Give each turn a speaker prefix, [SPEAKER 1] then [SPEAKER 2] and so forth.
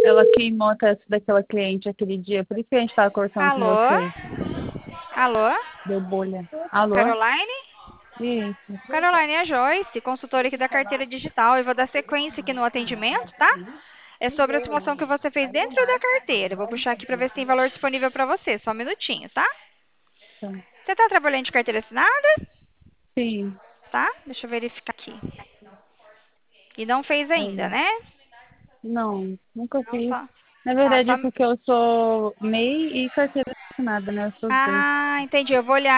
[SPEAKER 1] ela queimou a testa daquela cliente aquele dia, por isso que a gente tava conversando com
[SPEAKER 2] Alô?
[SPEAKER 1] você.
[SPEAKER 2] Alô?
[SPEAKER 1] Deu bolha. Alô?
[SPEAKER 2] Caroline?
[SPEAKER 1] Isso.
[SPEAKER 2] Caroline, é a Joyce, consultora aqui da carteira digital. Eu vou dar sequência aqui no atendimento, tá? É sobre a automação que você fez dentro da carteira. Eu vou puxar aqui para ver se tem valor disponível para você. Só um minutinho, tá?
[SPEAKER 1] Tá.
[SPEAKER 2] Você está trabalhando de carteira assinada?
[SPEAKER 1] Sim.
[SPEAKER 2] Tá? Deixa eu verificar aqui. E não fez ainda,
[SPEAKER 1] É.
[SPEAKER 2] né?
[SPEAKER 1] Não, nunca
[SPEAKER 2] Não
[SPEAKER 1] fiz.
[SPEAKER 2] só.
[SPEAKER 1] Na
[SPEAKER 2] Tá,
[SPEAKER 1] verdade
[SPEAKER 2] só.
[SPEAKER 1] é porque eu sou MEI e carteira assinada, né? Eu sou os dois.
[SPEAKER 2] Ah, entendi. Eu vou olhar